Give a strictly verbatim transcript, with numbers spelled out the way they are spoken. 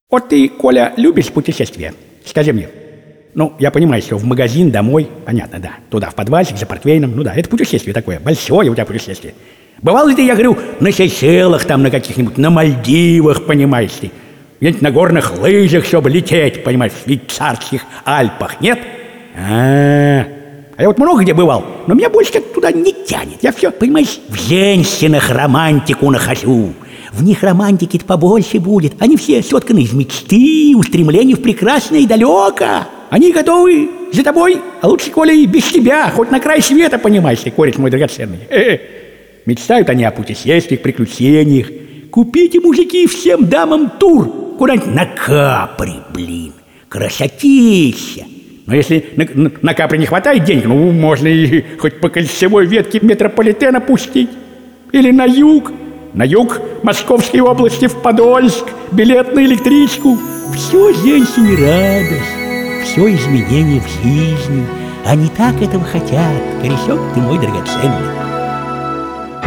Вот ты, Коля, любишь путешествия? Скажи мне. Ну, я понимаю, что в магазин, домой, понятно, да. Туда, в подвальчик, за портвейном, ну да, это путешествие такое, большое у тебя путешествие. Бывал ли ты, я говорю, на Сейшелах там, на каких-нибудь, на Мальдивах, понимаешь ты? Где-нибудь на горных лыжах, чтобы лететь, понимаешь, в швейцарских Альпах, нет? А-а-а. А я вот много где бывал, но меня больше как туда не тянет. Я все, понимаешь, в женщинах романтику нахожу. В них романтики-то побольше будет. Они все сотканы из мечты, устремлений в прекрасное и далеко. Они готовы за тобой, а лучше, Коля, и без тебя, хоть на край света, понимаешь ты, кореш мой драгоценный. Э-э. Мечтают они о путешествиях, приключениях. Купите, мужики, всем дамам тур куда-нибудь на Капри, блин. Красотища. Но если на, на, на Капри не хватает денег, ну, можно и хоть по кольцевой ветке метрополитена пустить. Или на юг. На юг Московской области, в Подольск, билет на электричку. Все женщине радость, все изменения в жизни. Они так этого хотят, корешок ты мой драгоценный.